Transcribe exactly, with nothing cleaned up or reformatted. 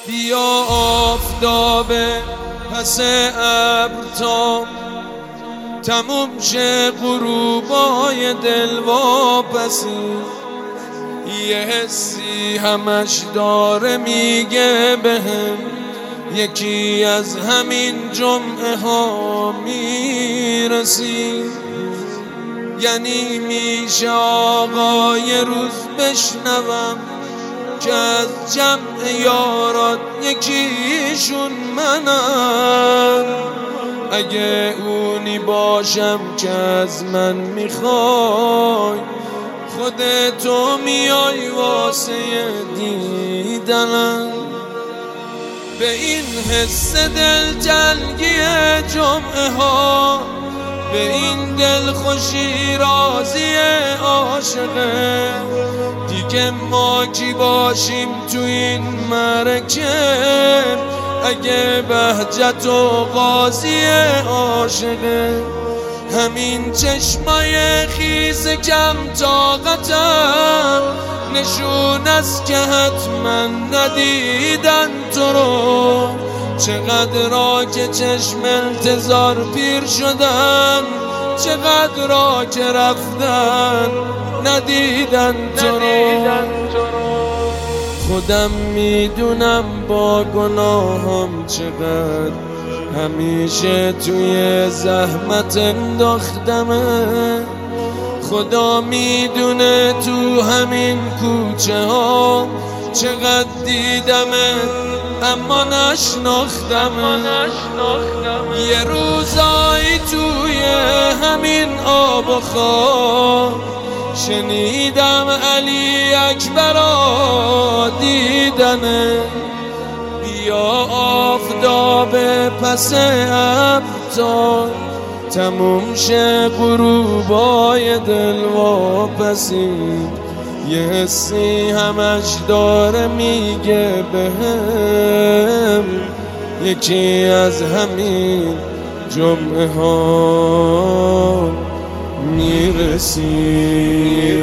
بیا آفتاب پس ابر تا تموم شه غروبای دل واپسی. یه حسی همش داره میگه بهم یکی از همین جمعه ها میرسی. یعنی میشه آقا یه روز بشنوم که از جمع یارات یکیشون منم. اگه اونی باشم که از من میخوای خودتو میای واسه دیدنم. به این حس دل جلگی جمعه ها، به این دل خوشی رازی عاشقه، دیگه ما کی باشیم تو این مرکه اگه بهجت و قاضی عاشقه. همین چشمای خیس کم طاقتم نشون است که حتما ندیدن تو رو. چقدر که چشم انتظار پیر شدن، چقدر که رفتن ندیدن تو رو. خودم میدونم با گناهم چقدر همیشه توی زحمت انداختمه. خدا میدونه تو همین کوچه ها چقدر دیدمه اما نشناختمه. یه روزایی توی همین آب و خاک شنیدم علی اکبر دیدنه. بیا آفتاب پس ابر تا تموم شه غروبای دل واپسی. یه حسی همش داره میگه بهم یکی از همین جمعه ها میرسی.